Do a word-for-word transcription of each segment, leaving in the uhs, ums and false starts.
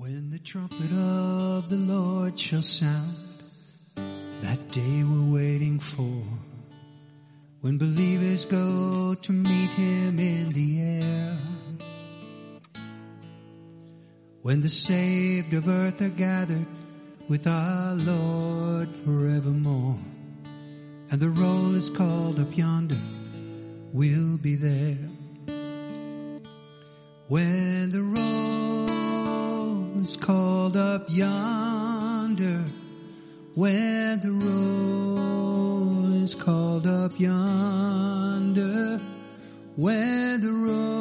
When the trumpet of the Lord shall sound, that day we're waiting for, when believers go to meet him in the air. When the saved of earth are gathered with our Lord forevermore, and the roll is called up yonder, we'll be there. When the roll is called up yonder, when the roll is called up yonder, when the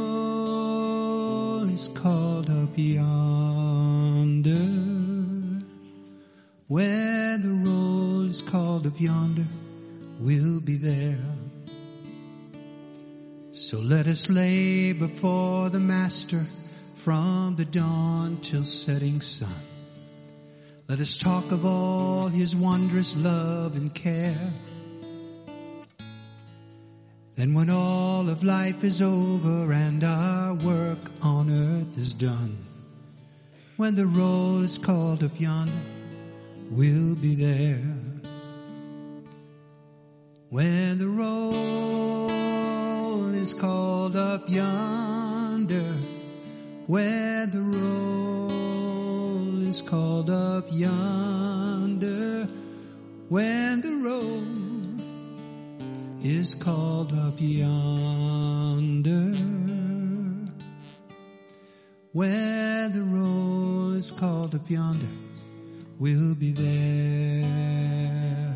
roll is called up yonder, when the roll is called up yonder, we'll be there. So let us lay before the Master from the dawn till setting sun. Let us talk of all his wondrous love and care. Then when all of life is over and our work on earth is done, when the roll is called up yonder, we'll be there. When the roll is called up yonder, when the roll is called up yonder, when the roll is called up yonder, when the roll is called up yonder, we'll be there.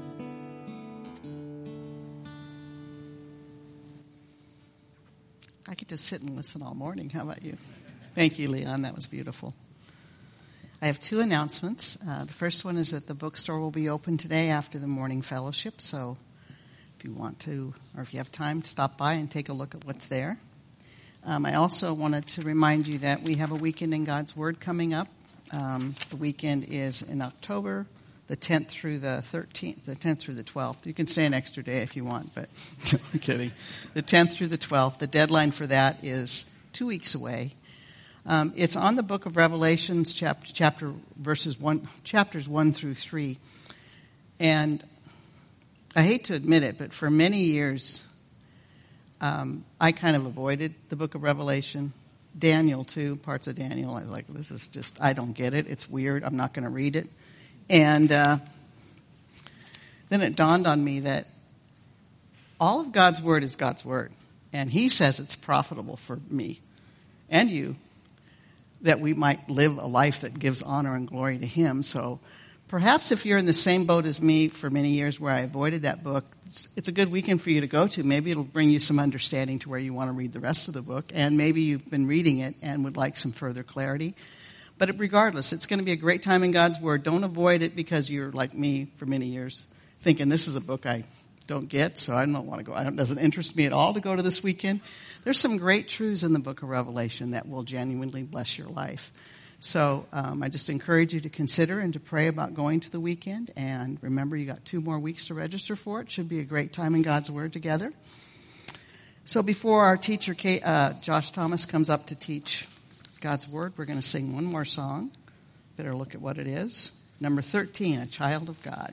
I could just sit and listen all morning. How about you? Thank you, Leon. That was beautiful. I have two announcements. Uh, the first one is that the bookstore will be open today after the morning fellowship. So if you want to, or if you have time, stop by and take a look at what's there. Um, I also wanted to remind you that we have a weekend in God's Word coming up. Um, the weekend is in October, the tenth through the thirteenth, the tenth through the twelfth. You can stay an extra day if you want, but I'm kidding. The tenth through the twelfth. The deadline for that is two weeks away. Um, it's on the book of Revelations, chapter, chapter verses one, chapters one through three. And I hate to admit it, but for many years, um, I kind of avoided the book of Revelation. Daniel, too, parts of Daniel. I was like, this is just, I don't get it. It's weird. I'm not going to read it. And uh, then it dawned on me that all of God's Word is God's Word. And He says it's profitable for me and you that we might live a life that gives honor and glory to Him. So perhaps if you're in the same boat as me for many years where I avoided that book, it's, it's a good weekend for you to go to. Maybe it'll bring you some understanding to where you want to read the rest of the book. And maybe you've been reading it and would like some further clarity. But regardless, it's going to be a great time in God's Word. Don't avoid it because you're like me for many years, thinking this is a book I don't get, so I don't want to go. It doesn't interest me at all to go to this weekend. There's some great truths in the book of Revelation that will genuinely bless your life. So um, I just encourage you to consider and to pray about going to the weekend. And remember, you got two more weeks to register for it. Should be a great time in God's Word together. So before our teacher, Kate, uh, Josh Thomas, comes up to teach God's Word, we're going to sing one more song. Better look at what it is. Number thirteen, A Child of God.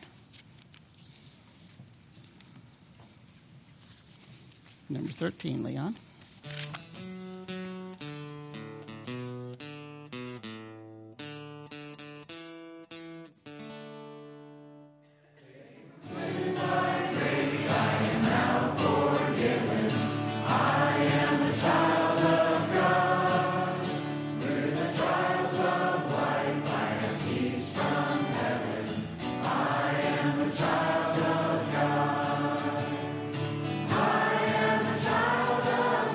Number thirteen, Leon. Child of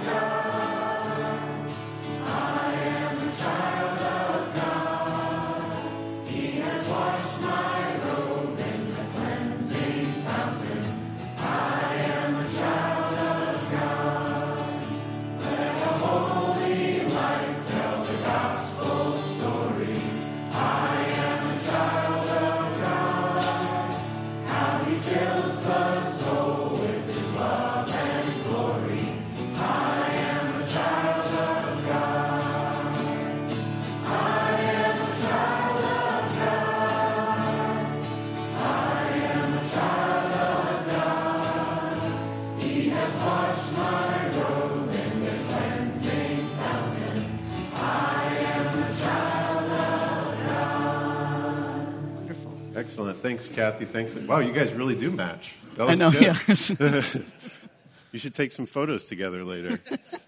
Excellent. Thanks, Kathy. Thanks. Wow, you guys really do match. That was I know, good. yes. You should take some photos together later.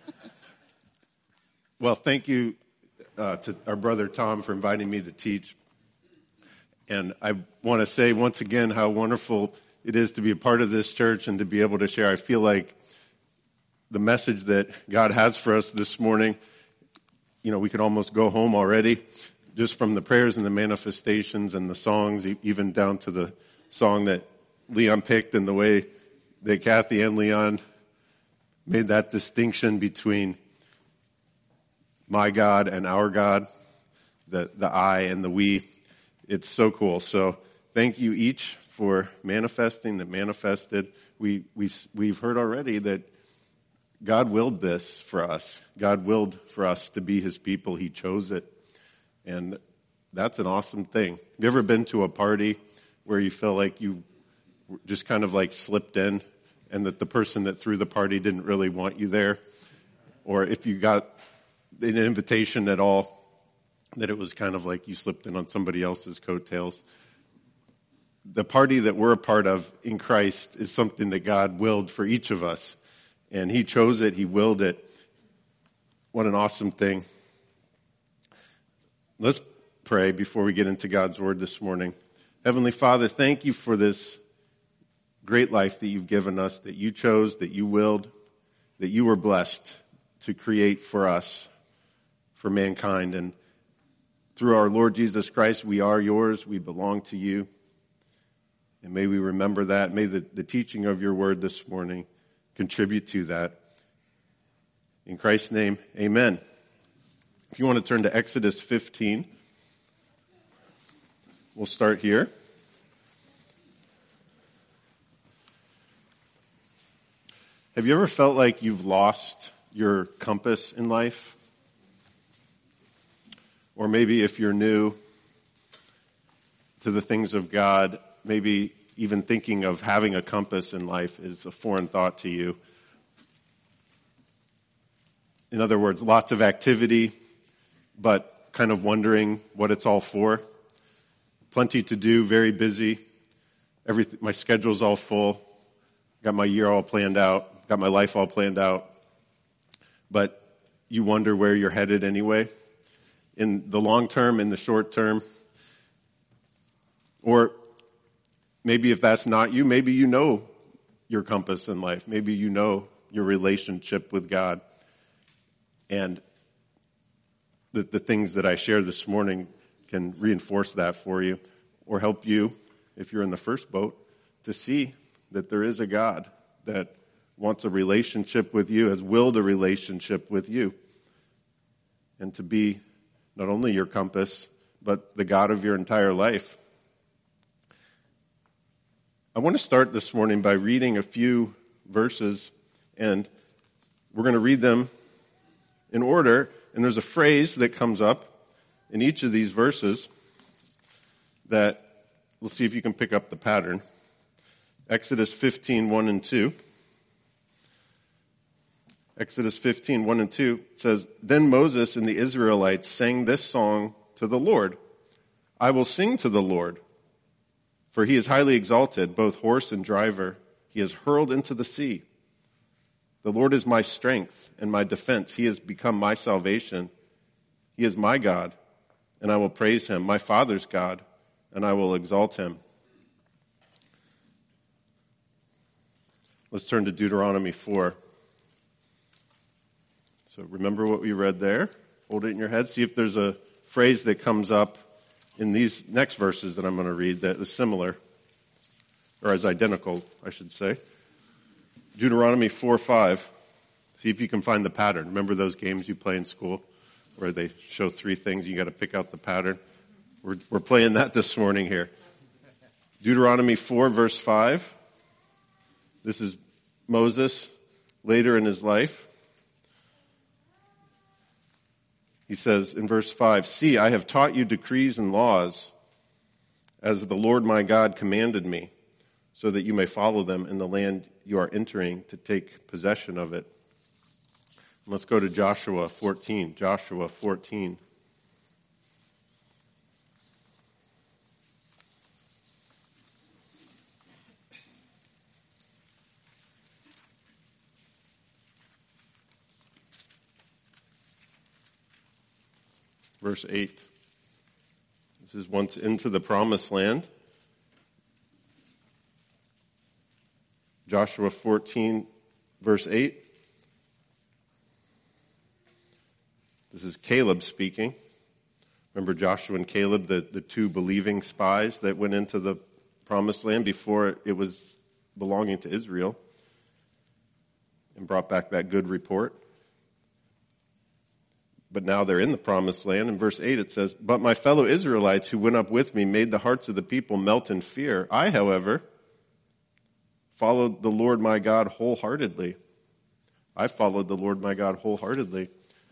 Well, thank you uh, to our brother Tom for inviting me to teach. And I want to say once again how wonderful it is to be a part of this church and to be able to share. I feel like the message that God has for us this morning, you know, we could almost go home already, just from the prayers and the manifestations and the songs, even down to the song that Leon picked and the way that Kathy and Leon made that distinction between my God and our God, the, the I and the we. It's so cool. So thank you each for manifesting, that manifested. We, we, we've heard already that God willed this for us. God willed for us to be his people. He chose it. And that's an awesome thing. Have you ever been to a party where you feel like you just kind of like slipped in and that the person that threw the party didn't really want you there? Or if you got an invitation at all, that it was kind of like you slipped in on somebody else's coattails. The party that we're a part of in Christ is something that God willed for each of us. And he chose it. He willed it. What an awesome thing. Let's pray before we get into God's word this morning. Heavenly Father, thank you for this great life that you've given us, that you chose, that you willed, that you were blessed to create for us, for mankind. And through our Lord Jesus Christ, we are yours. We belong to you. And may we remember that. May the, the teaching of your word this morning contribute to that. In Christ's name, amen. If you want to turn to Exodus fifteen, we'll start here. Have you ever felt like you've lost your compass in life? Or maybe if you're new to the things of God, maybe even thinking of having a compass in life is a foreign thought to you. In other words, lots of activity, but kind of wondering what it's all for. Plenty to do, very busy. Everything, my schedule's all full. Got my year all planned out. Got my life all planned out. But you wonder where you're headed anyway. In the long term, in the short term. Or maybe if that's not you, maybe you know your compass in life. Maybe you know your relationship with God. And the, the things that I share this morning can reinforce that for you or help you, if you're in the first boat, to see that there is a God that wants a relationship with you, has willed a relationship with you, and to be not only your compass, but the God of your entire life. I want to start this morning by reading a few verses, and we're going to read them in order, and there's a phrase that comes up in each of these verses that we'll see if you can pick up the pattern. Exodus fifteen, one and two. Exodus fifteen, one and two says, Then Moses and the Israelites sang this song to the Lord. I will sing to the Lord, for he is highly exalted, both horse and driver. He is hurled into the sea. The Lord is my strength and my defense. He has become my salvation. He is my God, and I will praise him, my Father's God, and I will exalt him. Let's turn to Deuteronomy four. So remember what we read there. Hold it in your head. See if there's a phrase that comes up in these next verses that I'm going to read that is similar, or is identical, I should say. Deuteronomy four five. See if you can find the pattern. Remember those games you play in school where they show three things, you got to pick out the pattern? We're, we're playing that this morning here. Deuteronomy four verse five. This is Moses later in his life. He says in verse five, See, I have taught you decrees and laws as the Lord my God commanded me, so that you may follow them in the land you are entering to take possession of it. Let's go to Joshua fourteen. Joshua fourteen. verse eight. This is once into the promised land. Joshua fourteen, verse eight. This is Caleb speaking. Remember Joshua and Caleb, the, the two believing spies that went into the promised land before it was belonging to Israel and brought back that good report. But now they're in the promised land. In verse eight it says, "But my fellow Israelites who went up with me made the hearts of the people melt in fear. I, however, followed the Lord my God wholeheartedly." I followed the Lord my God wholeheartedly.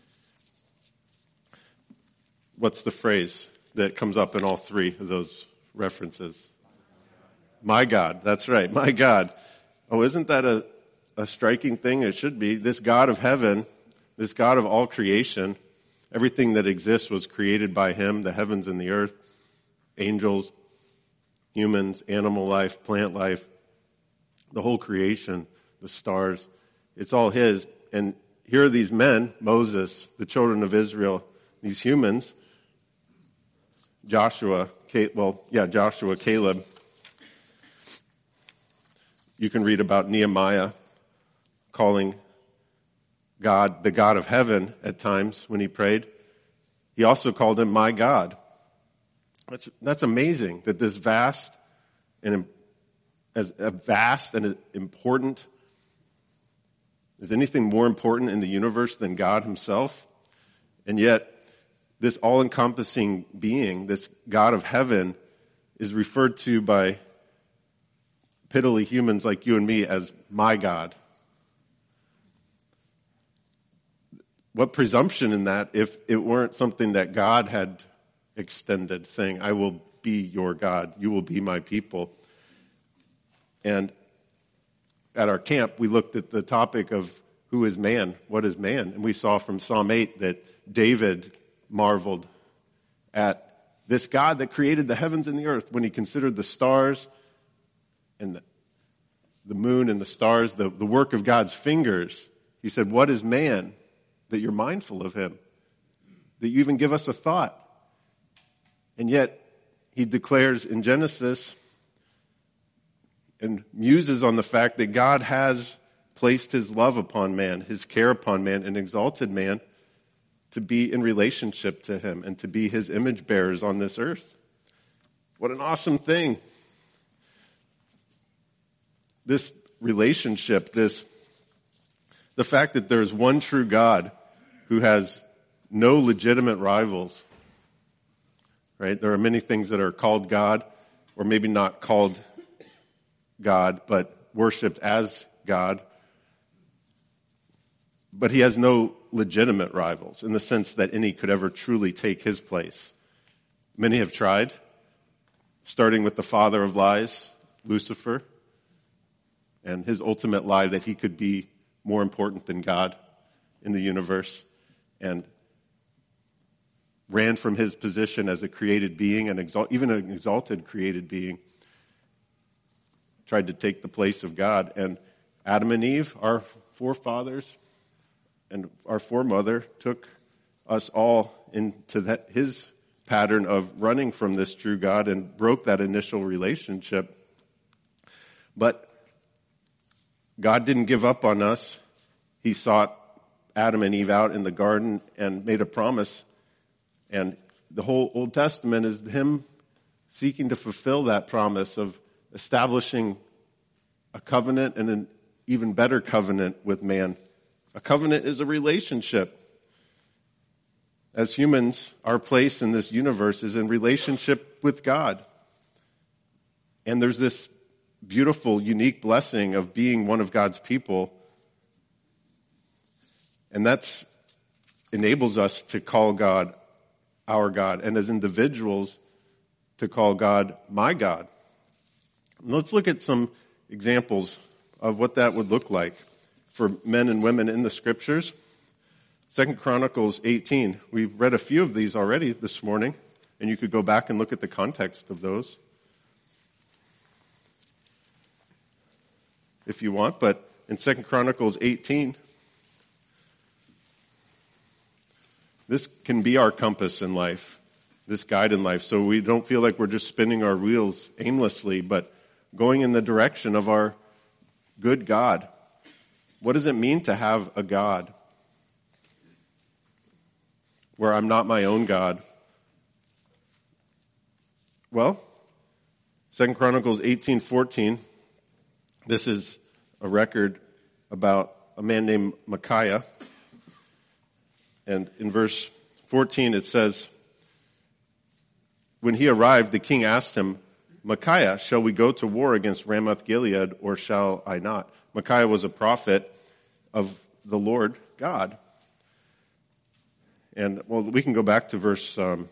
What's the phrase that comes up in all three of those references? My God. That's right. My God. Oh, isn't that a, a striking thing? It should be. This God of heaven, this God of all creation, everything that exists was created by him, the heavens and the earth, angels, humans, animal life, plant life, the whole creation, the stars. It's all his. And here are these men, Moses, the children of Israel, these humans, Joshua, well, yeah, Joshua, Caleb. You can read about Nehemiah calling God the God of heaven at times when he prayed. He also called him my God. That's, that's amazing that this vast and as a vast and important, is anything more important in the universe than God himself? And yet, this all-encompassing being, this God of heaven, is referred to by piddly humans like you and me as my God. What presumption in that if it weren't something that God had extended, saying, I will be your God, you will be my people. And at our camp, we looked at the topic of who is man, what is man? And we saw from Psalm eight that David marveled at this God that created the heavens and the earth when he considered the stars and the, the moon and the stars, the, the work of God's fingers. He said, what is man that you're mindful of him, that you even give us a thought? And yet he declares in Genesis and muses on the fact that God has placed his love upon man, his care upon man, and exalted man to be in relationship to him and to be his image bearers on this earth. What an awesome thing. This relationship, this, the fact that there's one true God who has no legitimate rivals, right? There are many things that are called God, or maybe not called God, but worshipped as God. But he has no legitimate rivals in the sense that any could ever truly take his place. Many have tried, starting with the father of lies, Lucifer, and his ultimate lie that he could be more important than God in the universe, and ran from his position as a created being, and exalt, even an exalted created being, tried to take the place of God. And Adam and Eve, our forefathers and our foremother, took us all into that, his pattern of running from this true God and broke that initial relationship. But God didn't give up on us. He sought Adam and Eve out in the garden and made a promise. And the whole Old Testament is him seeking to fulfill that promise of establishing a covenant and an even better covenant with man. A covenant is a relationship. As humans, our place in this universe is in relationship with God. And there's this beautiful, unique blessing of being one of God's people. And that enables us to call God our God, and as individuals to call God my God. And let's look at some examples of what that would look like for men and women in the scriptures. Second Chronicles eighteen. We've read a few of these already this morning, and you could go back and look at the context of those if you want. But in Second Chronicles eighteen, This can be our compass in life, this guide in life, so we don't feel like we're just spinning our wheels aimlessly, but going in the direction of our good God. What does it mean to have a God where I'm not my own God? Well, Second Chronicles eighteen fourteen, this is a record about a man named Micaiah. And in verse fourteen it says, when he arrived, the king asked him, Micaiah, shall we go to war against Ramoth Gilead, or shall I not? Micaiah was a prophet of the Lord God. And, well, we can go back to verse um,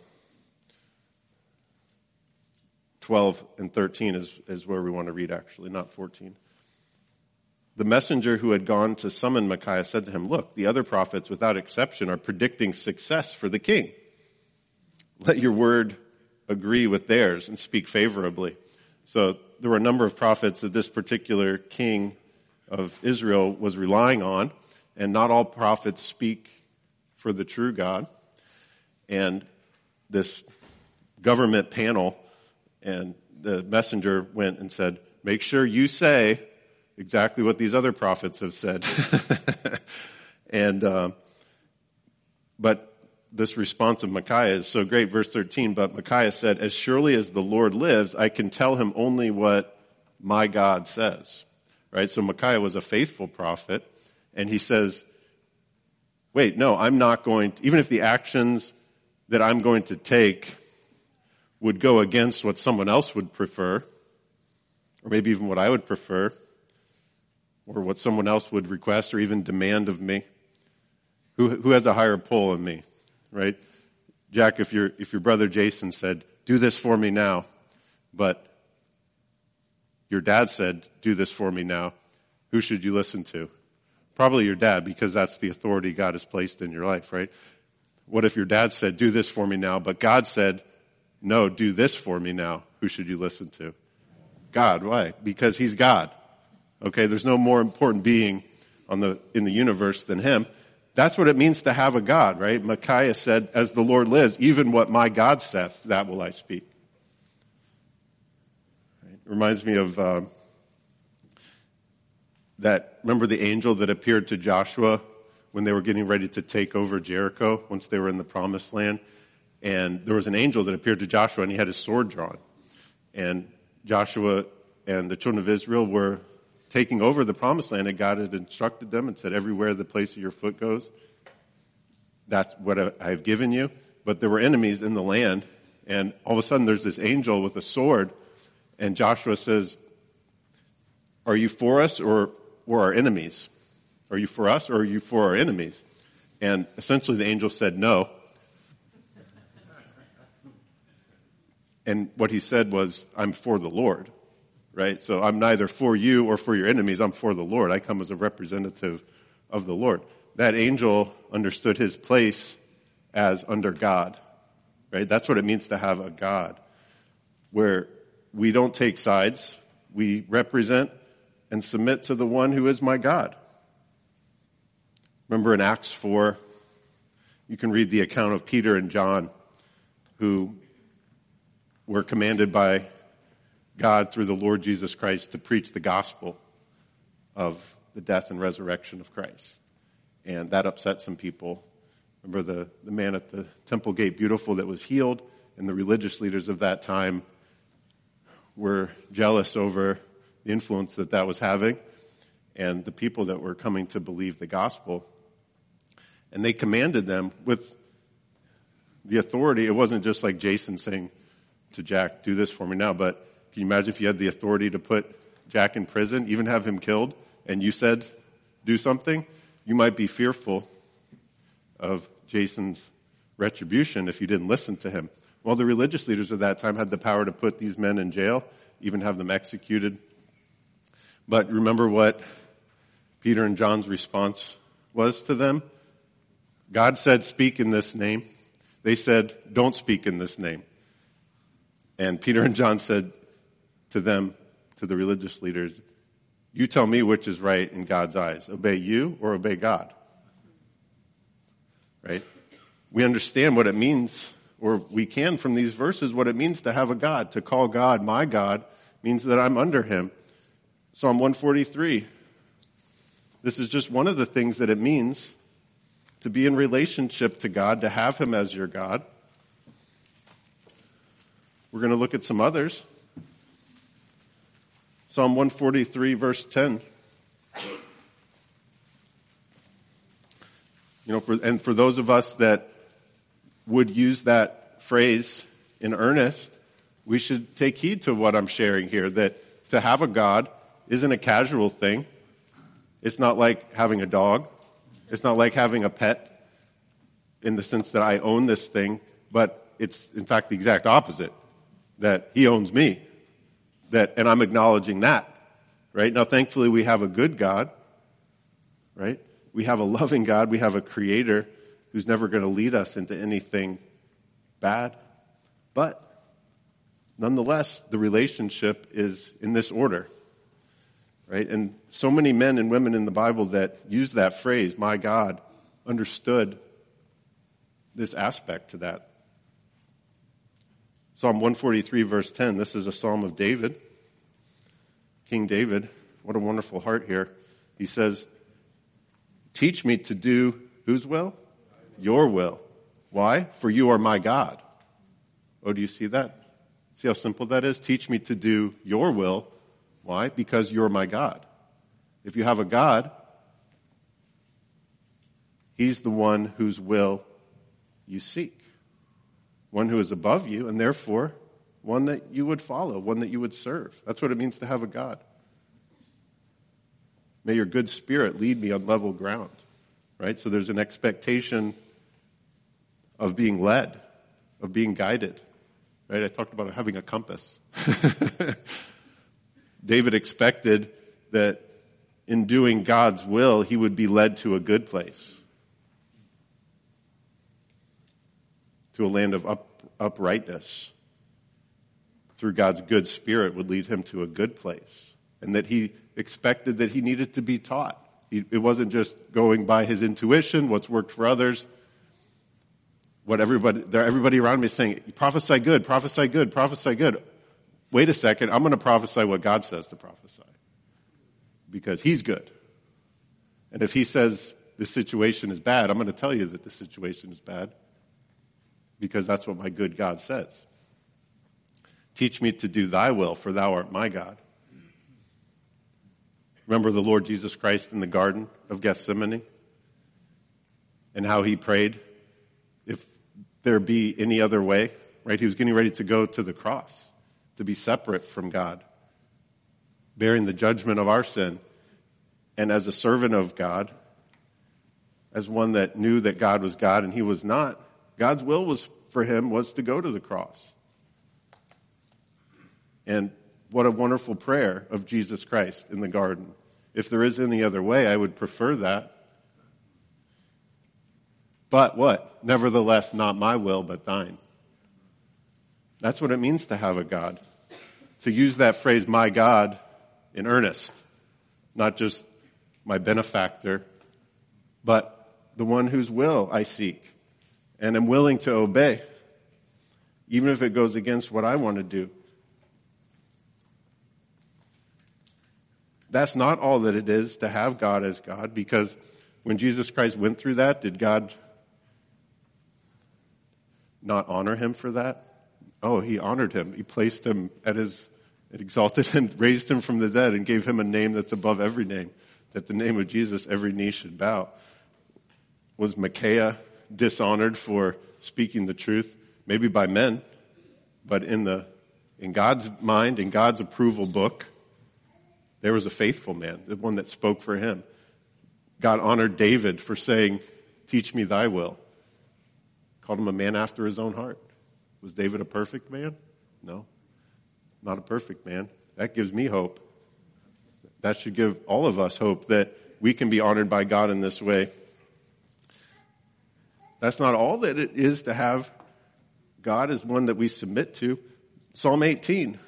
twelve and thirteen is, is where we want to read, actually, not fourteen. The messenger who had gone to summon Micaiah said to him, look, the other prophets, without exception, are predicting success for the king. Let your word agree with theirs and speak favorably. So there were a number of prophets that this particular king of Israel was relying on, and not all prophets speak for the true God. And this government panel and the messenger went and said, make sure you say exactly what these other prophets have said. and uh, but this response of Micaiah is so great. Verse thirteen, but Micaiah said, as surely as the Lord lives, I can tell him only what my God says. Right? So Micaiah was a faithful prophet, and he says, wait, no, I'm not going to, even if the actions that I'm going to take would go against what someone else would prefer, or maybe even what I would prefer, or what someone else would request or even demand of me, who who has a higher pull on me? Right? Jack, if your if your brother Jason said, do this for me now, but your dad said, do this for me now, who should you listen to? Probably your dad, because that's the authority God has placed in your life, right? What if your dad said, do this for me now, but God said, no, do this for me now? Who should you listen to? God. Why? Because he's God. Okay, there's no more important being on the in the universe than him. That's what it means to have a God, right? Micaiah said, as the Lord lives, even what my God saith, that will I speak. Right? It reminds me of uh, that, remember the angel that appeared to Joshua when they were getting ready to take over Jericho, once they were in the promised land? And there was an angel that appeared to Joshua, and he had his sword drawn. And Joshua and the children of Israel were taking over the promised land, and God had instructed them and said, everywhere the place of your foot goes, that's what I have given you. But there were enemies in the land, and all of a sudden there's this angel with a sword, and Joshua says, are you for us or, or our enemies? Are you for us or are you for our enemies? And essentially the angel said no. And what he said was, I'm for the Lord. Right? So I'm neither for you or for your enemies. I'm for the Lord. I come as a representative of the Lord. That angel understood his place as under God. Right? That's what it means to have a God, where we don't take sides. We represent and submit to the one who is my God. Remember in Acts four, you can read the account of Peter and John, who were commanded by God through the Lord Jesus Christ to preach the gospel of the death and resurrection of Christ. And that upset some people. Remember the, the man at the Temple Gate Beautiful that was healed, and the religious leaders of that time were jealous over the influence that that was having, and the people that were coming to believe the gospel. And they commanded them with the authority. It wasn't just like Jason saying to Jack, do this for me now, but can you imagine if you had the authority to put Jack in prison, even have him killed, and you said, do something? You might be fearful of Jason's retribution if you didn't listen to him. Well, the religious leaders of that time had the power to put these men in jail, even have them executed. But remember what Peter and John's response was to them? God said, speak in this name. They said, don't speak in this name. And Peter and John said to them, to the religious leaders, you tell me which is right in God's eyes. Obey you or obey God? Right? we understand what it means, or we can from these verses, what it means to have a God. To call God my God means that I'm under him. Psalm one forty-three. This is just one of the things that it means to be in relationship to God, to have him as your God. We're going to look at some others. Psalm one forty-three, verse ten. You know, for, and for those of us that would use that phrase in earnest, we should take heed to what I'm sharing here, that to have a God isn't a casual thing. It's not like having a dog. It's not like having a pet in the sense that I own this thing, but it's in fact the exact opposite, that he owns me. That, and I'm acknowledging that, right? Now, thankfully, we have a good God, right? We have a loving God. We have a creator who's never going to lead us into anything bad. But nonetheless, the relationship is in this order, right? And so many men and women in the Bible that use that phrase, my God, understood this aspect to that. Psalm one forty-three, verse ten, this is a psalm of David, King David. What a wonderful heart here. He says, teach me to do whose will? Your will. Why? For you are my God. Oh, do you see that? See how simple that is? Teach me to do your will. Why? Because you're my God. If you have a God, he's the one whose will you seek. One who is above you, and therefore one that you would follow, one that you would serve. That's what it means to have a God. May your good spirit lead me on level ground, right? So there's an expectation of being led, of being guided, right? I talked about having a compass. David expected that in doing God's will, he would be led to a good place. To a land of up, uprightness, through God's good spirit would lead him to a good place. And that he expected that he needed to be taught. He, it wasn't just going by his intuition, what's worked for others. What everybody, everybody around me is saying, prophesy good, prophesy good, prophesy good. Wait a second, I'm going to prophesy what God says to prophesy. Because he's good. And if he says this situation is bad, I'm going to tell you that this situation is bad. Because that's what my good God says. Teach me to do thy will, for thou art my God. Remember the Lord Jesus Christ in the Garden of Gethsemane? And how he prayed, if there be any other way, right? He was getting ready to go to the cross, to be separate from God, bearing the judgment of our sin. And as a servant of God, as one that knew that God was God and he was not, God's will was for him was to go to the cross. And what a wonderful prayer of Jesus Christ in the garden. If there is any other way, I would prefer that. But what? Nevertheless, not my will, but thine. That's what it means to have a God. To use that phrase, my God, in earnest. Not just my benefactor, but the one whose will I seek. And am willing to obey, even if it goes against what I want to do. That's not all that it is to have God as God, because when Jesus Christ went through that, did God not honor him for that? Oh, he honored him. He placed him at his, exalted and raised him from the dead and gave him a name that's above every name, that the name of Jesus every knee should bow. Was Micaiah dishonored for speaking the truth, maybe by men, but in the in God's mind, in God's approval book, there was a faithful man, the one that spoke for him. God honored David for saying, teach me thy will. Called him a man after his own heart. Was David a perfect man? No, not a perfect man. That gives me hope. That should give all of us hope that we can be honored by God in this way. That's not all that it is to have God as one that we submit to. Psalm eighteen.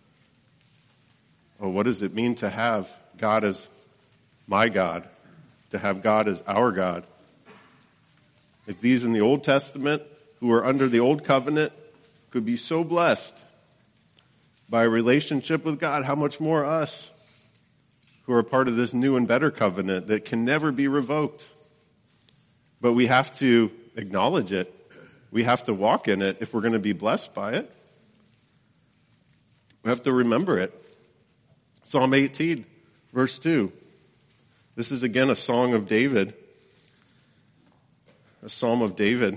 Oh, what does it mean to have God as my God? to have God as our God. If these in the Old Testament, who are under the Old Covenant, could be so blessed by a relationship with God, how much more us who are part of this new and better covenant that can never be revoked. But we have to acknowledge it. We have to walk in it if we're going to be blessed by it. We have to remember it. Psalm eighteen, verse two. This is again a song of David. A psalm of David.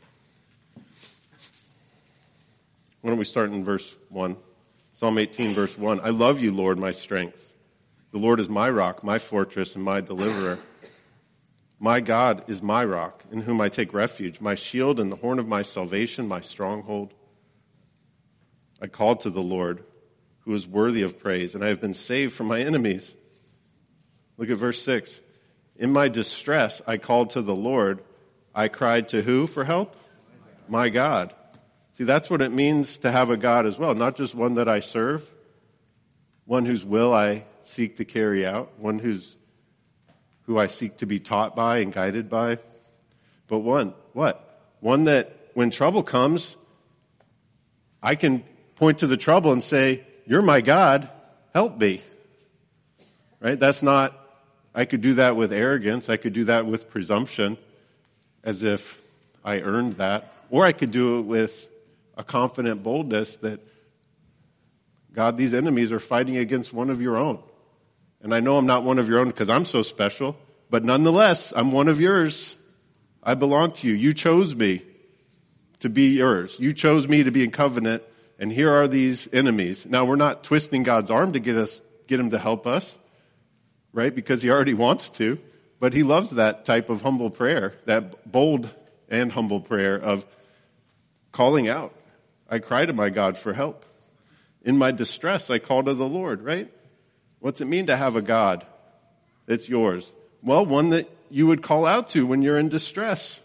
Why don't we start in verse one? Psalm eighteen, verse one. I love you, Lord, my strength. The Lord is my rock, my fortress, and my deliverer. My God is my rock, in whom I take refuge, my shield and the horn of my salvation, my stronghold. I called to the Lord, who is worthy of praise, and I have been saved from my enemies. Look at verse six. In my distress, I called to the Lord. I cried to who for help? My God. See, that's what it means to have a God as well, not just one that I serve, one whose will I seek to carry out, one who's who I seek to be taught by and guided by, but one, what? One that when trouble comes, I can point to the trouble and say, you're my God, help me. Right? That's not, I could do that with arrogance, I could do that with presumption, as if I earned that, or I could do it with a confident boldness that, God, these enemies are fighting against one of your own. And I know I'm not one of your own because I'm so special, but nonetheless, I'm one of yours. I belong to you. You chose me to be yours. You chose me to be in covenant, and here are these enemies. Now, we're not twisting God's arm to get us, get him to help us, right? Because he already wants to, but he loves that type of humble prayer, that bold and humble prayer of calling out. I cry to my God for help. In my distress, I call to the Lord, right? What's it mean to have a God that's yours? Well, one that you would call out to when you're in distress.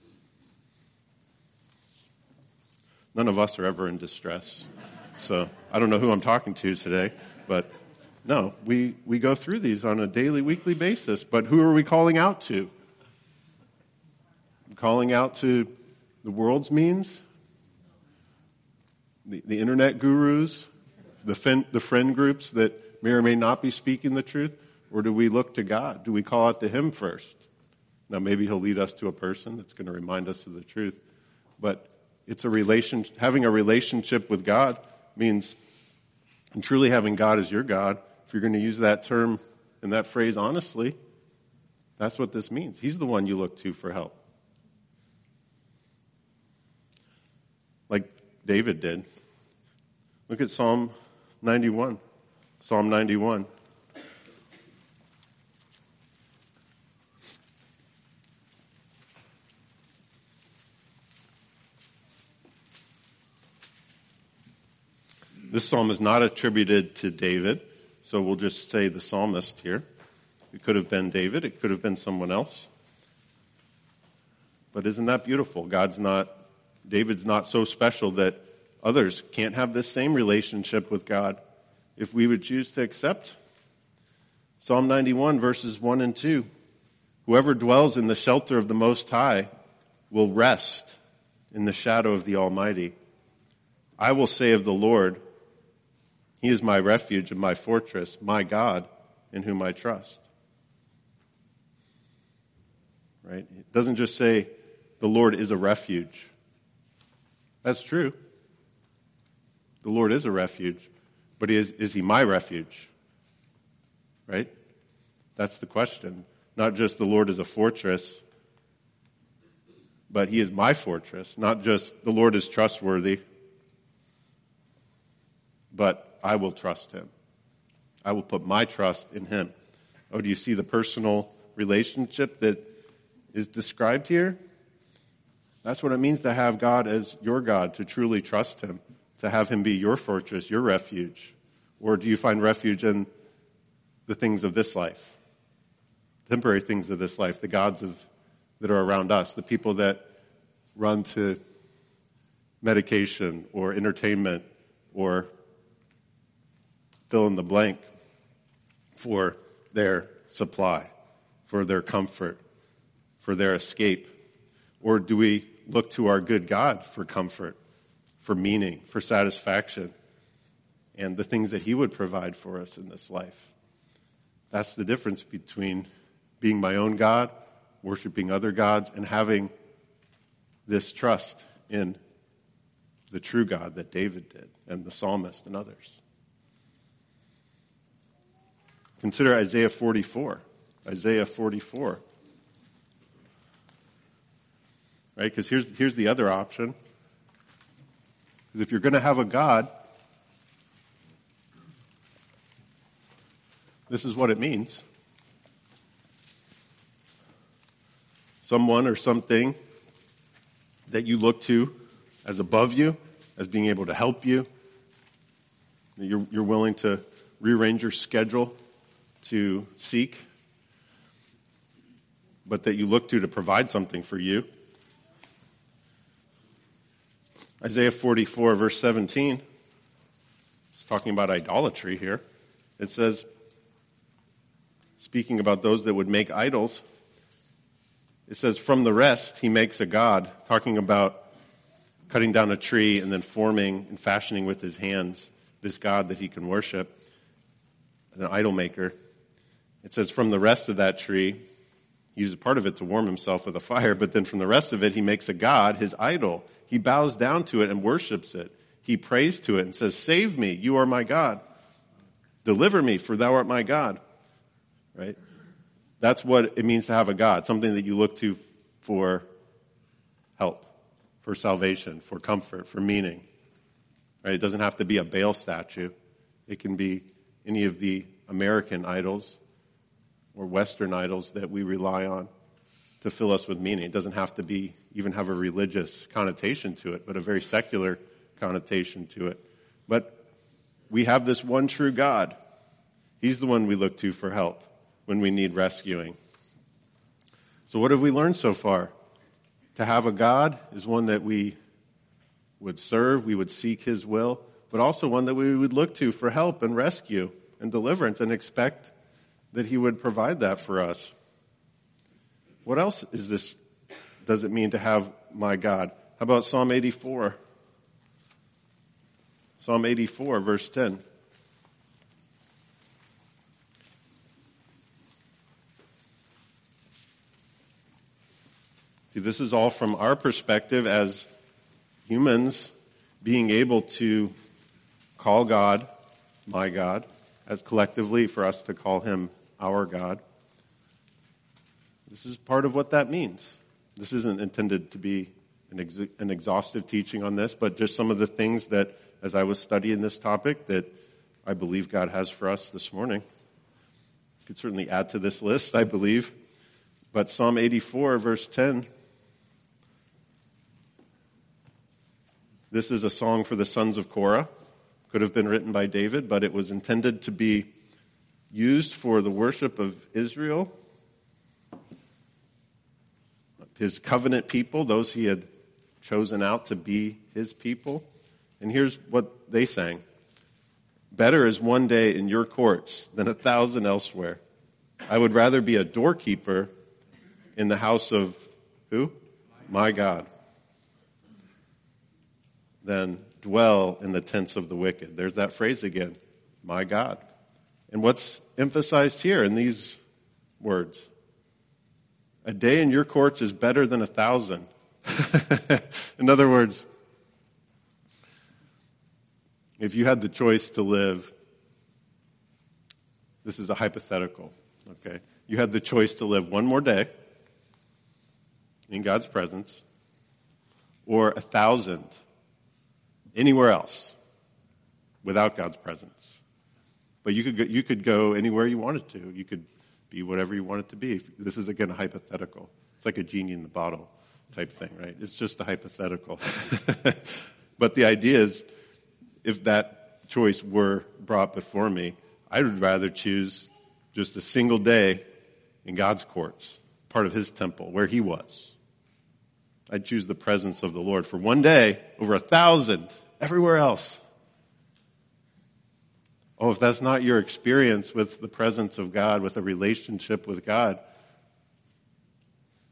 None of us are ever in distress. So I don't know who I'm talking to today, but no, we, we go through these on a daily, weekly basis. But who are we calling out to? Calling out to the world's means? The, the internet gurus? The, fin, the friend groups that may or may not be speaking the truth? Or do we look to God? Do we call out to him first? Now maybe he'll lead us to a person that's going to remind us of the truth. But it's a relation, having a relationship with God means, and truly having God as your God, if you're going to use that term and that phrase honestly, that's what this means. He's the one you look to for help. Like David did. Look at Psalm ninety-one. Psalm ninety-one. This psalm is not attributed to David, so we'll just say the psalmist here. It could have been David. It could have been someone else. But isn't that beautiful? God's not, David's not so special that others can't have this same relationship with God if we would choose to accept. Psalm ninety-one, verses one and two. Whoever dwells in the shelter of the Most High will rest in the shadow of the Almighty. I will say of the Lord, He is my refuge and my fortress, my God, in whom I trust. Right? It doesn't just say the Lord is a refuge. That's true. The Lord is a refuge, but is, is He my refuge? Right? That's the question. Not just the Lord is a fortress, but He is my fortress. Not just the Lord is trustworthy, but I will trust Him. I will put my trust in Him. Oh, do you see the personal relationship that is described here? That's what it means to have God as your God, to truly trust Him, to have Him be your fortress, your refuge. Or do you find refuge in the things of this life? Temporary things of this life, the gods of that are around us, the people that run to medication or entertainment or fill in the blank for their supply, for their comfort, for their escape? Or do we look to our good God for comfort, for meaning, for satisfaction, and the things that he would provide for us in this life? That's the difference between being my own God, worshiping other gods, and having this trust in the true God that David did, and the psalmist and others. Consider Isaiah forty-four. Isaiah forty-four. Right? Because here's, here's the other option. Because if you're going to have a God, this is what it means. Someone or something that you look to as above you, as being able to help you. You're, you're willing to rearrange your schedule to seek, but that you look to to provide something for you. Isaiah forty-four, verse seventeen, it's talking about idolatry here. It says, speaking about those that would make idols, it says, from the rest he makes a god, talking about cutting down a tree and then forming and fashioning with his hands this god that he can worship, an idol maker. It says from the rest of that tree, he uses part of it to warm himself with a fire, but then from the rest of it he makes a god, his idol. He bows down to it and worships it. He prays to it and says, save me, you are my God. Deliver me, for thou art my God. Right? That's what it means to have a God, something that you look to for help, for salvation, for comfort, for meaning. Right? It doesn't have to be a Baal statue. It can be any of the American idols or Western idols that we rely on to fill us with meaning. It doesn't have to be even have a religious connotation to it, but a very secular connotation to it. But we have this one true God. He's the one we look to for help when we need rescuing. So what have we learned so far? To have a God is one that we would serve, we would seek his will, but also one that we would look to for help and rescue and deliverance and expect that he would provide that for us. What else is this, does it mean to have my God? How about Psalm eighty-four? Psalm eighty-four, verse ten. See, this is all from our perspective as humans being able to call God my God, as collectively for us to call him our God. This is part of what that means. This isn't intended to be an, ex- an exhaustive teaching on this, but just some of the things that, as I was studying this topic, that I believe God has for us this morning. You could certainly add to this list, I believe. But Psalm eighty-four, verse ten, this is a song for the sons of Korah. Could have been written by David, but it was intended to be used for the worship of Israel, his covenant people, those he had chosen out to be his people. And here's what they sang. Better is one day in your courts than a thousand elsewhere. I would rather be a doorkeeper in the house of who? My God. Than dwell in the tents of the wicked. There's that phrase again. My God. And what's emphasized here in these words? A day in your courts is better than a thousand. In other words, if you had the choice to live, this is a hypothetical, okay? You had the choice to live one more day in God's presence or a thousand anywhere else without God's presence. But you could go, you could go anywhere you wanted to. You could be whatever you want it to be. This is, again, a hypothetical. It's like a genie in the bottle type thing, right? It's just a hypothetical. But the idea is, if that choice were brought before me, I would rather choose just a single day in God's courts, part of his temple, where he was. I'd choose the presence of the Lord for one day over a thousand everywhere else. Oh, if that's not your experience with the presence of God, with a relationship with God,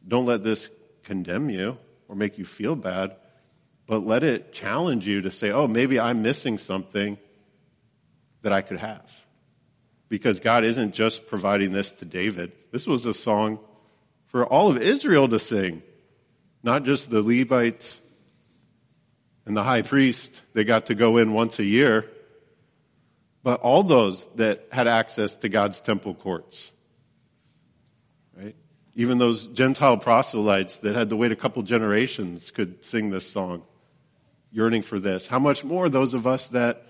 Don't let this condemn you or make you feel bad, but let it challenge you to say, oh, maybe I'm missing something that I could have. Because God isn't just providing this to David. This was a song for all of Israel to sing, not just the Levites and the high priest. They got to go in once a year, but all those that had access to God's temple courts, right? Even those Gentile proselytes that had to wait a couple generations could sing this song, yearning for this. How much more those of us that,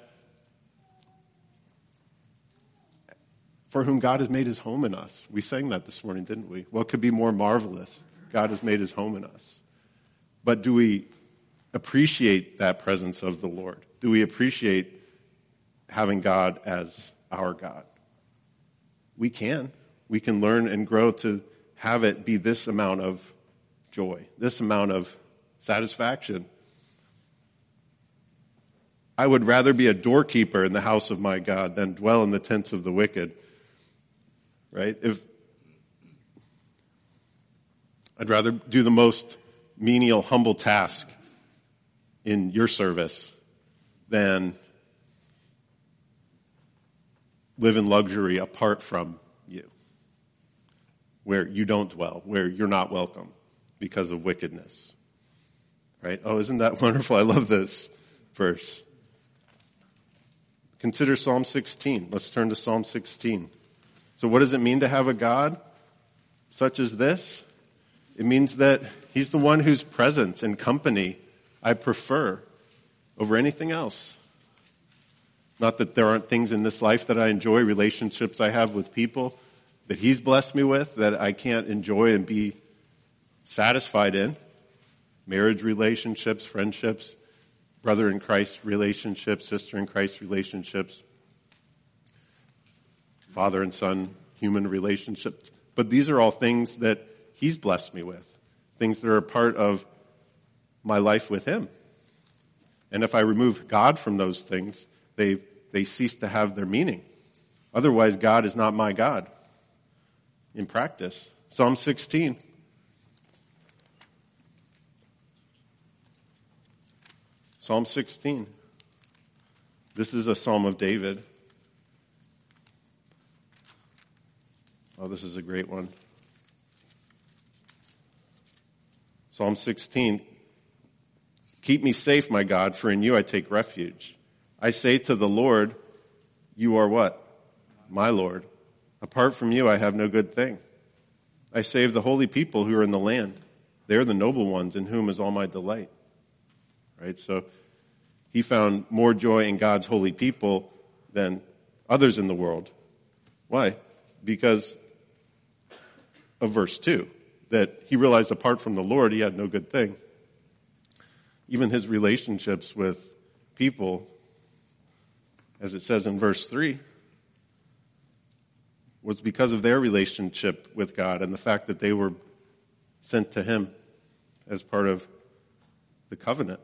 for whom God has made his home in us. We sang that this morning, didn't we? What could be more marvelous? God has made his home in us. But do we appreciate that presence of the Lord? Do we appreciate having God as our God? We can. We can learn and grow to have it be this amount of joy, this amount of satisfaction. I would rather be a doorkeeper in the house of my God than dwell in the tents of the wicked. Right? If I'd rather do the most menial, humble task in your service than live in luxury apart from you, where you don't dwell, where you're not welcome because of wickedness. Right? Oh, isn't that wonderful? I love this verse. Consider Psalm sixteen. Let's turn to Psalm sixteen. So what does it mean to have a God such as this? It means that he's the one whose presence and company I prefer over anything else. Not that there aren't things in this life that I enjoy, relationships I have with people that he's blessed me with that I can't enjoy and be satisfied in. Marriage relationships, friendships, brother in Christ relationships, sister in Christ relationships, father and son, human relationships. But these are all things that he's blessed me with, things that are a part of my life with him. And if I remove God from those things, they they cease to have their meaning. Otherwise, God is not my God in practice. Psalm sixteen. Psalm sixteen. This is a psalm of David. Oh, this is a great one. Psalm sixteen. Keep me safe, my God, for in you I take refuge. I say to the Lord, you are what? My Lord. Apart from you I have no good thing. I save the holy people who are in the land. They are the noble ones in whom is all my delight. Right? So he found more joy in God's holy people than others in the world. Why? Because of verse two, that he realized apart from the Lord, he had no good thing. Even his relationships with people, as it says in verse three, was because of their relationship with God and the fact that they were sent to him as part of the covenant.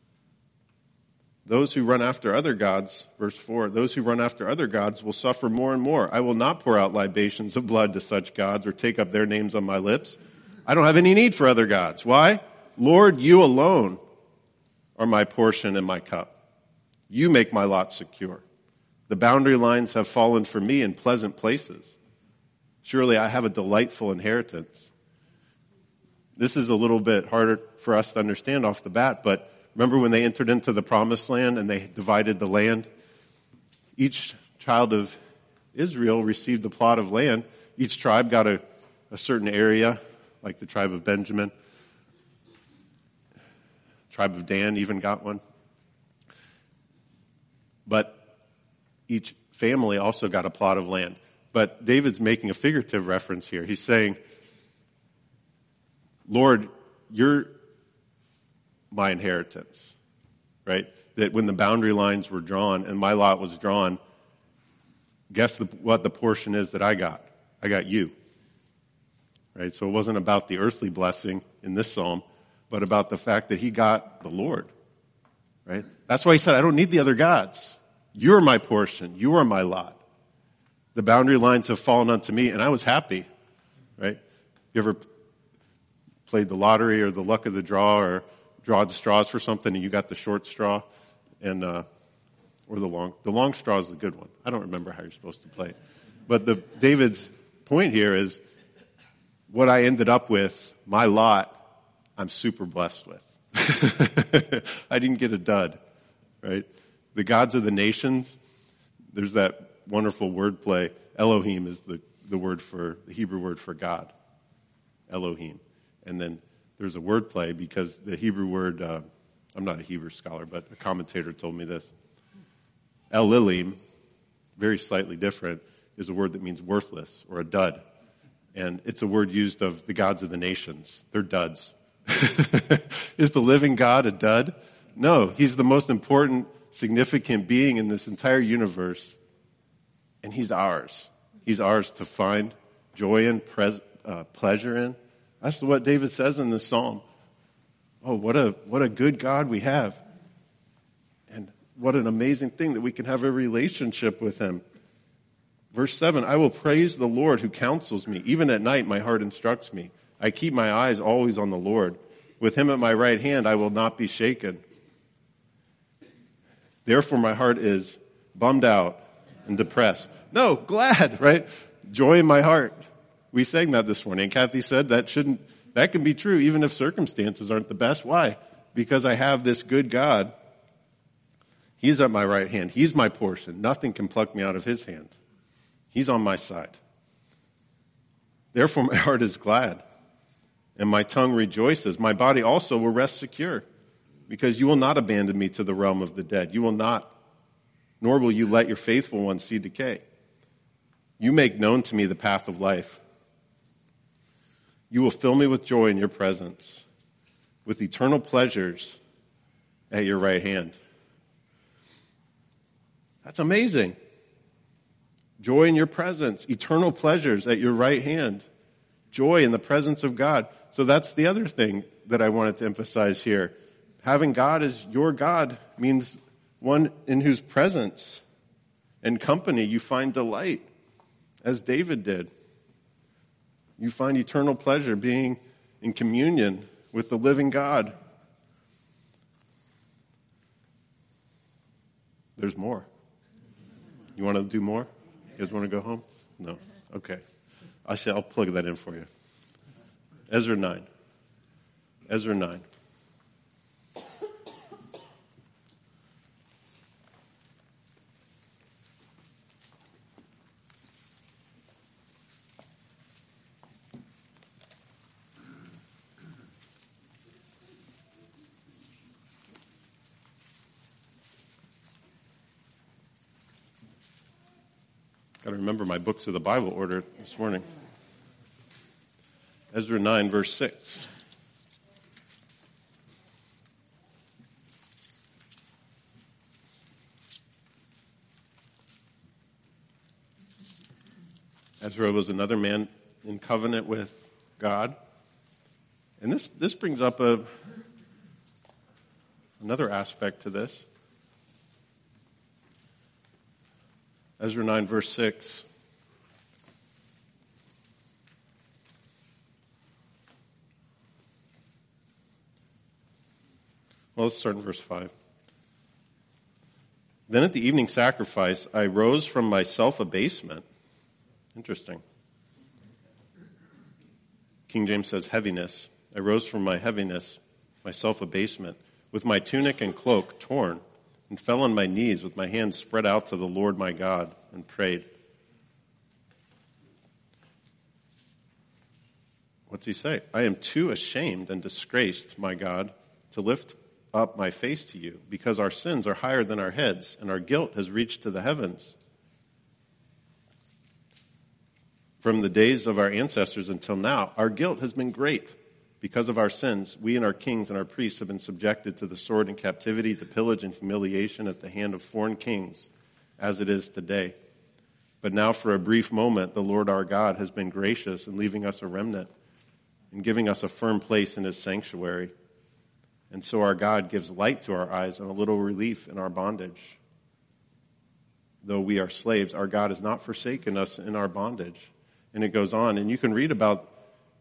Those who run after other gods, verse four, those who run after other gods will suffer more and more. I will not pour out libations of blood to such gods or take up their names on my lips. I don't have any need for other gods. Why? Lord, you alone are my portion and my cup. You make my lot secure. The boundary lines have fallen for me in pleasant places. Surely I have a delightful inheritance. This is a little bit harder for us to understand off the bat, but remember when they entered into the promised land and they divided the land? Each child of Israel received a plot of land. Each tribe got a, a certain area, like the tribe of Benjamin. Tribe of Dan even got one. But each family also got a plot of land. But David's making a figurative reference here. He's saying, Lord, you're my inheritance, right? That when the boundary lines were drawn and my lot was drawn, guess the, what the portion is that I got? I got you, right? So it wasn't about the earthly blessing in this psalm, but about the fact that he got the Lord, right? That's why he said, I don't need the other gods. You're my portion. You are my lot. The boundary lines have fallen unto me, and I was happy, right? You ever played the lottery or the luck of the draw or drawed the straws for something and you got the short straw and, uh, or the long, the long straw is the good one. I don't remember how you're supposed to play it. But the, David's point here is what I ended up with, my lot, I'm super blessed with. I didn't get a dud, right? The gods of the nations, there's that wonderful wordplay. Elohim is the, the word for, the Hebrew word for God. Elohim. And then there's a wordplay because the Hebrew word, uh, I'm not a Hebrew scholar, but a commentator told me this. El-Elim, very slightly different, is a word that means worthless or a dud. And it's a word used of the gods of the nations. They're duds. Is the living God a dud? No, he's the most important, significant being in this entire universe. And he's ours. He's ours to find joy in, pres- uh, pleasure in. That's what David says in this psalm. Oh, what a, what a good God we have. And what an amazing thing that we can have a relationship with him. Verse seven, I will praise the Lord who counsels me. Even at night my heart instructs me. I keep my eyes always on the Lord. With him at my right hand I will not be shaken. Therefore my heart is bummed out and depressed. No, glad, right? Joy in my heart. We sang that this morning. Kathy said that shouldn't, that can be true even if circumstances aren't the best. Why? Because I have this good God. He's at my right hand. He's my portion. Nothing can pluck me out of his hand. He's on my side. Therefore my heart is glad and my tongue rejoices. My body also will rest secure because you will not abandon me to the realm of the dead. You will not, nor will you let your faithful one see decay. You make known to me the path of life. You will fill me with joy in your presence, with eternal pleasures at your right hand. That's amazing. Joy in your presence, eternal pleasures at your right hand. Joy in the presence of God. So that's the other thing that I wanted to emphasize here. Having God as your God means one in whose presence and company you find delight, as David did. You find eternal pleasure being in communion with the living God. There's more. You want to do more? You guys want to go home? No. Okay. I say I'll plug that in for you. Ezra nine. Ezra nine. Got to remember my books of the Bible order this morning. Ezra nine, verse six. Ezra was another man in covenant with God. And this, this brings up a, another aspect to this. Ezra nine, verse six. Well, let's start in verse five. Then at the evening sacrifice, I rose from my self-abasement. Interesting. King James says heaviness. I rose from my heaviness, my self-abasement, with my tunic and cloak torn, and fell on my knees with my hands spread out to the Lord my God and prayed. What's he say? I am too ashamed and disgraced, my God, to lift up my face to you, because our sins are higher than our heads, and our guilt has reached to the heavens. From the days of our ancestors until now, our guilt has been great. Because of our sins, we and our kings and our priests have been subjected to the sword and captivity, to pillage and humiliation at the hand of foreign kings, as it is today. But now for a brief moment, the Lord our God has been gracious in leaving us a remnant and giving us a firm place in his sanctuary. And so our God gives light to our eyes and a little relief in our bondage. Though we are slaves, our God has not forsaken us in our bondage. And it goes on, and you can read about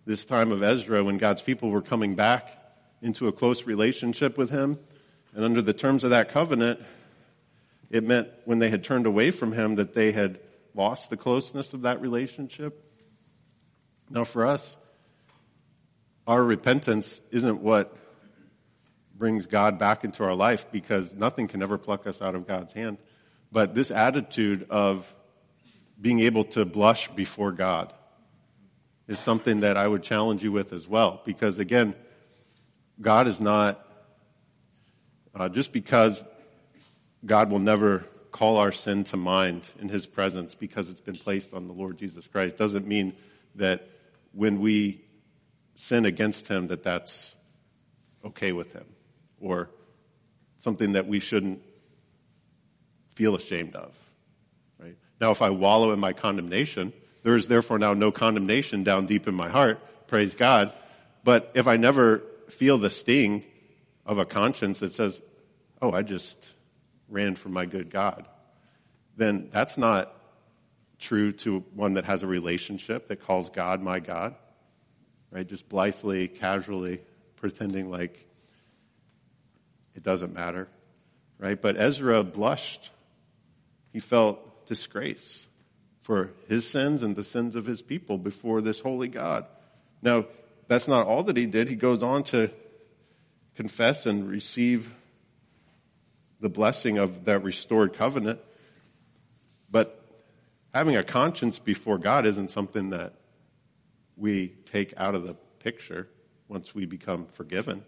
this time of Ezra when God's people were coming back into a close relationship with him. And under the terms of that covenant, it meant when they had turned away from him that they had lost the closeness of that relationship. Now for us, our repentance isn't what brings God back into our life, because nothing can ever pluck us out of God's hand. But this attitude of being able to blush before God is something that I would challenge you with as well. Because again, God is not, uh, just because God will never call our sin to mind in his presence because it's been placed on the Lord Jesus Christ, doesn't mean that when we sin against him that that's okay with him, or something that we shouldn't feel ashamed of. Right? Now, if I wallow in my condemnation, there is therefore now no condemnation down deep in my heart, praise God. But if I never feel the sting of a conscience that says, oh, I just ran from my good God, then that's not true to one that has a relationship that calls God my God, right? Just blithely, casually pretending like it doesn't matter, right? But Ezra blushed. He felt disgrace for his sins and the sins of his people before this holy God. Now, that's not all that he did. He goes on to confess and receive the blessing of that restored covenant. But having a conscience before God isn't something that we take out of the picture once we become forgiven.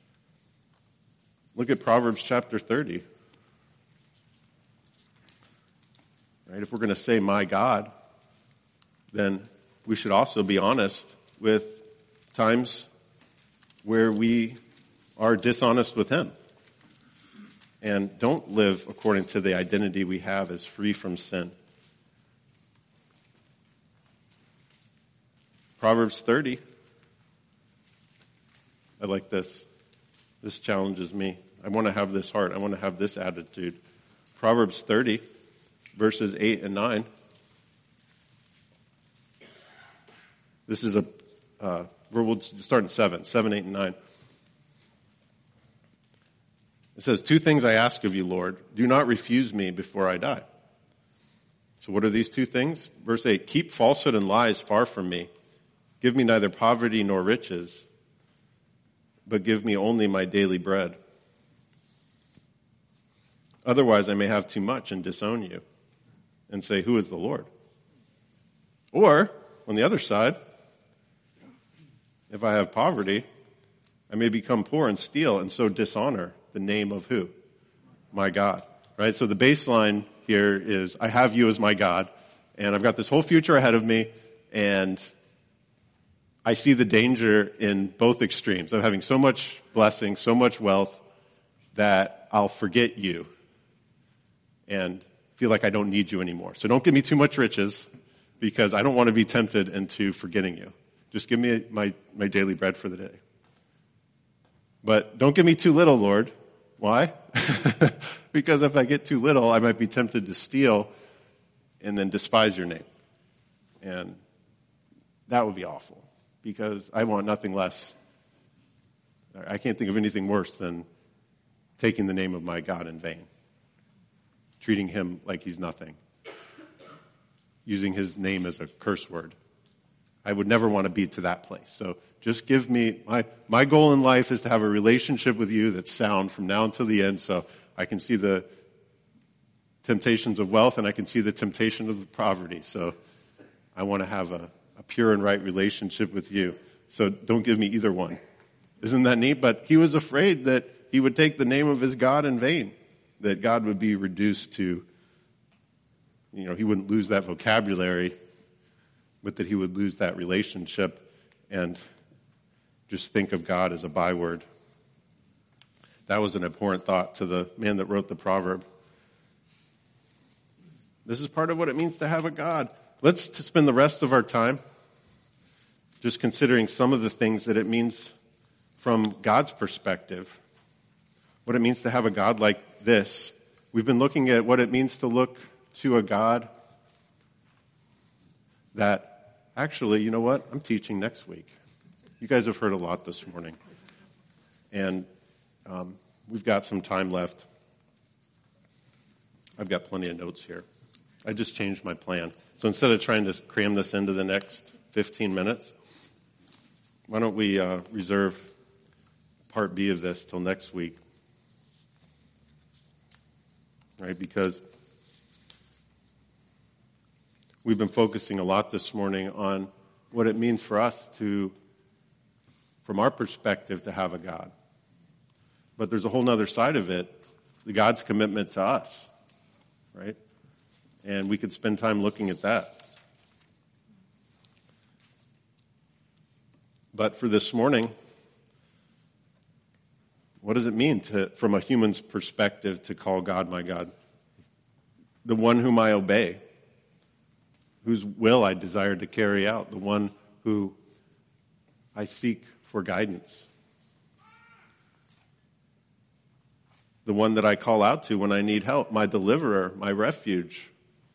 Look at Proverbs chapter thirty. Right? If we're going to say my God, then we should also be honest with times where we are dishonest with him. And don't live according to the identity we have as free from sin. Proverbs thirty. I like this. This challenges me. I want to have this heart. I want to have this attitude. Proverbs thirty, verses eight and nine. This is a, uh, we'll start in seven, seven, eight, and nine. It says, two things I ask of you, Lord. Do not refuse me before I die. So what are these two things? Verse eight, keep falsehood and lies far from me. Give me neither poverty nor riches, but give me only my daily bread. Otherwise I may have too much and disown you and say, who is the Lord? Or, on the other side, if I have poverty, I may become poor and steal and so dishonor the name of who? My God. Right? So the baseline here is I have you as my God, and I've got this whole future ahead of me, and I see the danger in both extremes of having so much blessing, so much wealth, that I'll forget you and feel like I don't need you anymore. So don't give me too much riches, because I don't want to be tempted into forgetting you. Just give me my, my daily bread for the day. But don't give me too little, Lord. Why? Because if I get too little, I might be tempted to steal and then despise your name. And that would be awful, because I want nothing less. I can't think of anything worse than taking the name of my God in vain, treating him like he's nothing, using his name as a curse word. I would never want to be to that place. So just give me, my, my goal in life is to have a relationship with you that's sound from now until the end, so I can see the temptations of wealth and I can see the temptation of poverty. So I want to have a, a pure and right relationship with you. So don't give me either one. Isn't that neat? But he was afraid that he would take the name of his God in vain, that God would be reduced to, you know, he wouldn't lose that vocabulary, but that he would lose that relationship and just think of God as a byword. That was an abhorrent thought to the man that wrote the proverb. This is part of what it means to have a God. Let's spend the rest of our time just considering some of the things that it means from God's perspective. What it means to have a God like this. We've been looking at what it means to look to a God that actually, you know what? I'm teaching next week. You guys have heard a lot this morning. And um, we've got some time left. I've got plenty of notes here. I just changed my plan. So instead of trying to cram this into the next fifteen minutes, why don't we uh, reserve part B of this till next week? Right? Because we've been focusing a lot this morning on what it means for us to, from our perspective, to have a God. But there's a whole other side of it, the God's commitment to us, right? And we could spend time looking at that. But for this morning, what does it mean to, from a human's perspective, to call God my God? The one whom I obey, whose will I desire to carry out, the one who I seek for guidance, the one that I call out to when I need help, my deliverer, my refuge,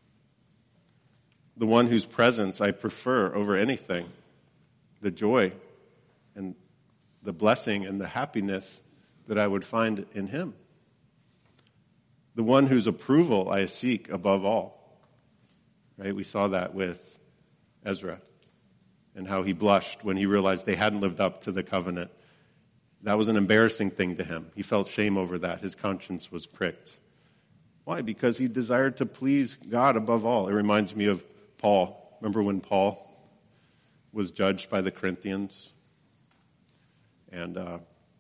the one whose presence I prefer over anything, the joy and the blessing and the happiness that I would find in him, the one whose approval I seek above all. Right? We saw that with Ezra and how he blushed when he realized they hadn't lived up to the covenant. That was an embarrassing thing to him. He felt shame over that. His conscience was pricked. Why? Because he desired to please God above all. It reminds me of Paul. Remember when Paul was judged by the Corinthians? And uh,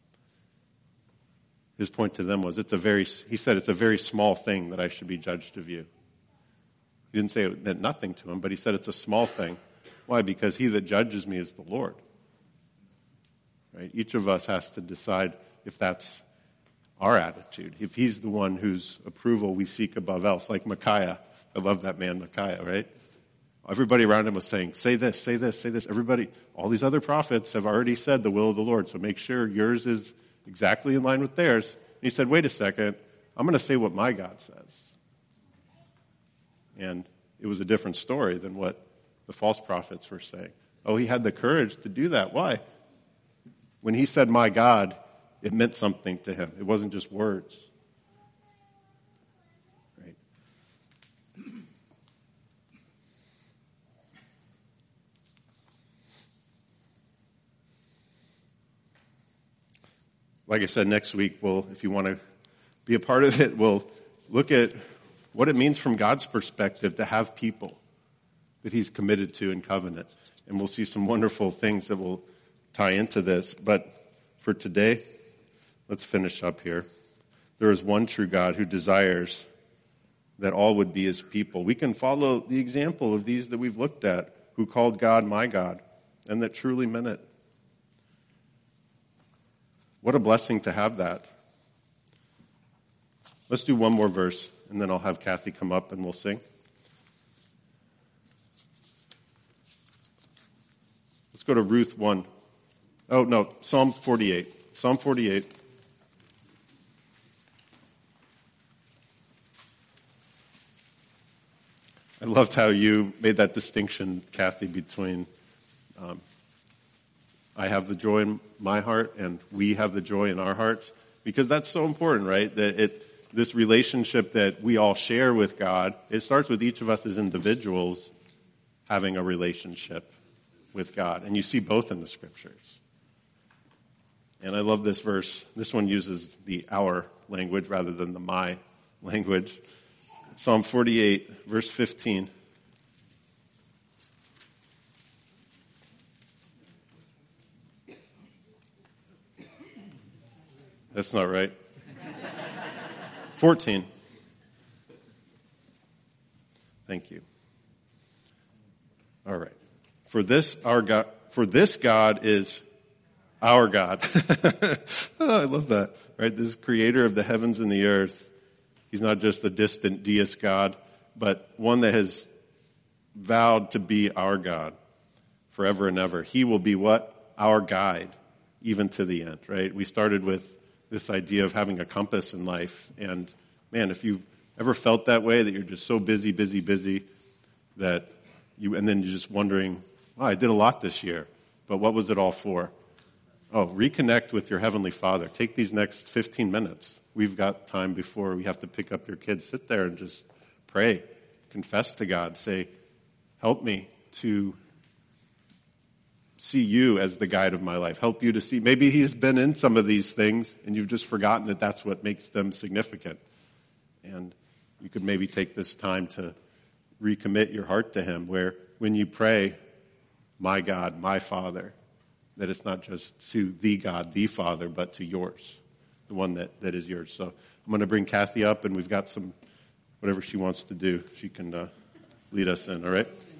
his point to them was, it's a very, he said, it's a very small thing that I should be judged of you. He didn't say it meant nothing to him, but he said it's a small thing. Why? Because he that judges me is the Lord. Right? Each of us has to decide if that's our attitude, if he's the one whose approval we seek above else, like Micaiah. I love that man, Micaiah, right? Everybody around him was saying, say this, say this, say this. Everybody, all these other prophets have already said the will of the Lord, so make sure yours is exactly in line with theirs. And he said, wait a second, I'm going to say what my God says. And it was a different story than what the false prophets were saying. Oh, he had the courage to do that. Why? When he said, my God, it meant something to him. It wasn't just words. Right? Like I said, next week, we'll, if you want to be a part of it, we'll look at what it means from God's perspective to have people that he's committed to in covenant. And we'll see some wonderful things that will tie into this. But for today, let's finish up here. There is one true God who desires that all would be his people. We can follow the example of these that we've looked at, who called God my God, and that truly meant it. What a blessing to have that. Let's do one more verse, and then I'll have Kathy come up and we'll sing. Let's go to Ruth one. Oh, no, Psalm forty-eight. Psalm forty-eight. I loved how you made that distinction, Kathy, between um, I have the joy in my heart and we have the joy in our hearts, because that's so important, right? That it, this relationship that we all share with God, it starts with each of us as individuals having a relationship with God. And you see both in the scriptures. And I love this verse. This one uses the our language rather than the my language. Psalm forty-eight, verse fifteen. That's not right. fourteen. Thank you. All right. For this our God, for this God is our God. Oh, I love that. Right? This creator of the heavens and the earth. He's not just a distant deist God, but one that has vowed to be our God forever and ever. He will be what? Our guide, even to the end, right? We started with this idea of having a compass in life. And man, if you've ever felt that way, that you're just so busy, busy, busy, that you, and then you're just wondering, wow, I did a lot this year. But what was it all for? Oh, reconnect with your Heavenly Father. Take these next fifteen minutes. We've got time before we have to pick up your kids. Sit there and just pray. Confess to God. Say, help me to see you as the guide of my life. Help you to see. Maybe he has been in some of these things and you've just forgotten that that's what makes them significant. And you could maybe take this time to recommit your heart to him, where when you pray, my God, my Father, that it's not just to the God, the Father, but to yours, the one that, that is yours. So I'm going to bring Kathy up, and we've got some, whatever she wants to do, she can uh, lead us in, all right?